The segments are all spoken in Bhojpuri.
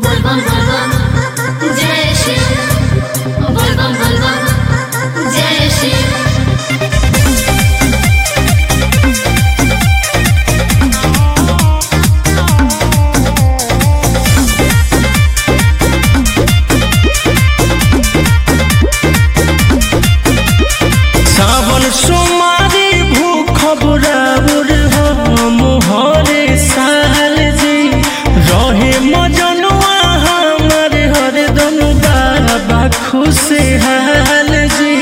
बलबम बलबम जय शिव बलबम बलबम जय शिव। सावन सोमारी भूखब राउर हम हरे साल जी रहे मजनुआ हमार हरदम बाबा खुशहाल जी।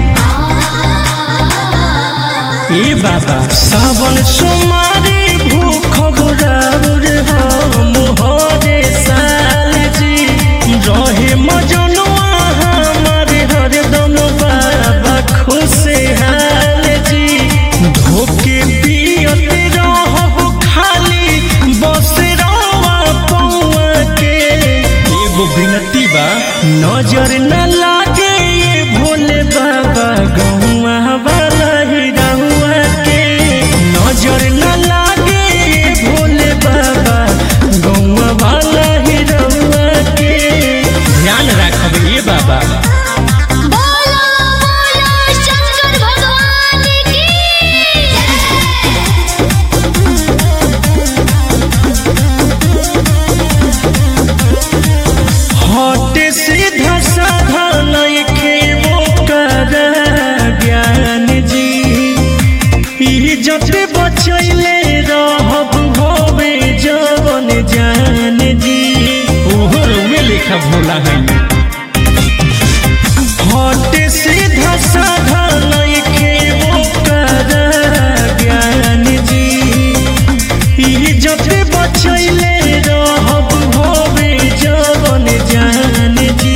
ए बाबा सावन सोमारी भूखब राउर हम हरे साल जी रहे मजनुआ हमार हरदम बाबा खुशहाल जी। धोके पियत रहब खाली बस रवा पौआ के। एगो विनती बा नजर न लागे ये भोले बाबा गौआ वाला ही रहुआ के। नजर न लागे ये भोले बाबा गौआ वाला ही रहुआ के। ध्यान रखब ये बाबा। बोलो बोलो शंकर भगवान की हटे सीधा साधा नइखे ओकर ज्ञान जी। इज्जत बचैले रहब होवे जवन जान जी। ओहर में लिखा भोला है। हटे सीधा साधा नइखे ओकर ज्ञान जी। इज्जत बचैले रहब होवे जवन जान जी।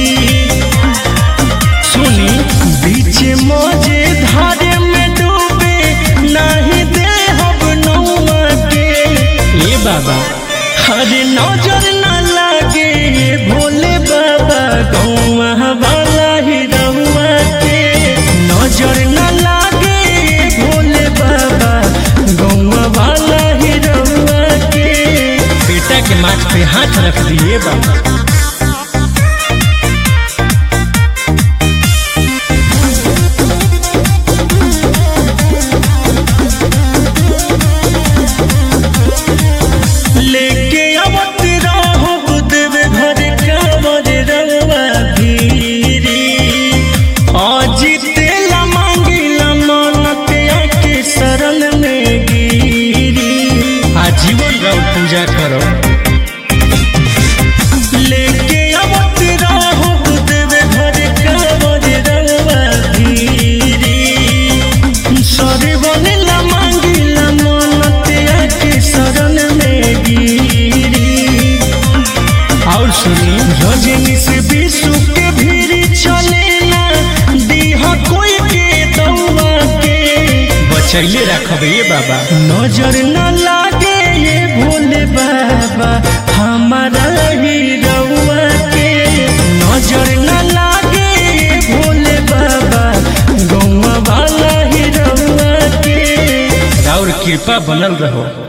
सुनी बीच मौजे धारे में डूबे नहीं देहब नौआ के। ए बाबा हरे नजर न लागे ये भोले बाबा गौआ वाला ही रहुआ के। नजर न लागे ये भोले बाबा गौआ वाला ही रहुआ के। बेटा के माथ पे हाथ रख दिए बाबा। लेके आवत रहब देवे घर कांवर रंगवा भीरी। अजितेला मांगिला मानत आके शरण में गिरी। आजीवन रहो पूजा करो। लेके आवत रहब देवे घर कांवर रंगवा भीरी। सरवनला मांगिला मानत आके शरण में गिरी। और सुनी रजनी से विश्व के भीड़ चलेला दीहा कोई के दौआ के। बचैले रखब ये बाबा। नजर न लागे ये भोले बाबा हमारा ही रउआ के। नजर न लागे ये भोले बाबा गौआ वाला ही रउआ के। और कृपा बनल रहो।